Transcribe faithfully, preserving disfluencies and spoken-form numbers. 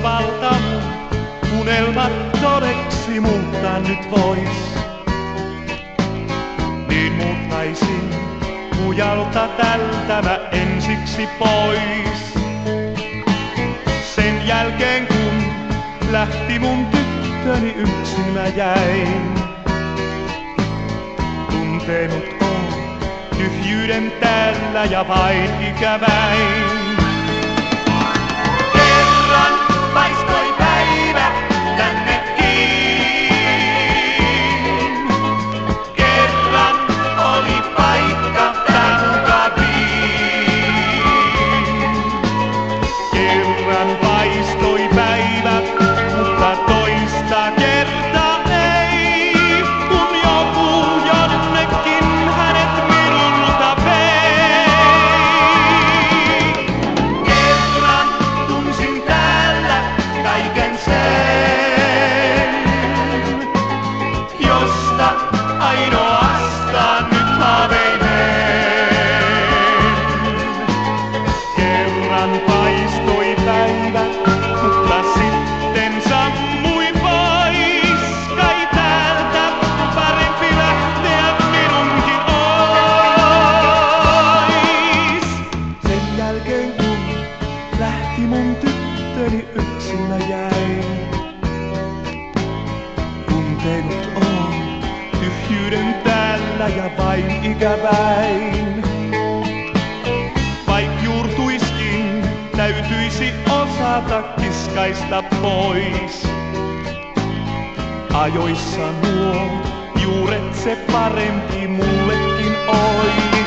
lopalta mun unelmat todeksi muuttaa nyt vois, niin muuttaisin mujalta tältä mä ensiksi pois. Sen jälkeen kun lähti mun tyttöni yksin mä jäin, tuntenut on tyhjyyden täällä ja vain ikäväin. Kerran paistoi päivä tännekin, kerran oli paikka tää mukaviin. Kerran paistoi päivä, mutta toista kertaa ei, kun joku jonnekin hänet minulta vei. Kerran tunsin täällä kaiken sen, josta ainoastaan nyt haaveilen. Kerran paistoi päivä, mutta sitten sammui pois. Kai täältä parempi lähteä minunkin ois. Sen jälkeen kun lähti mun tyttöni yksin mä jäin, tuntenut on tyhjyyden täällä ja vain ikäväin. Vaik juurtuiskin täytyisi osata kiskaista pois. Ajoissa nuo juuret se parempi mullekin ois.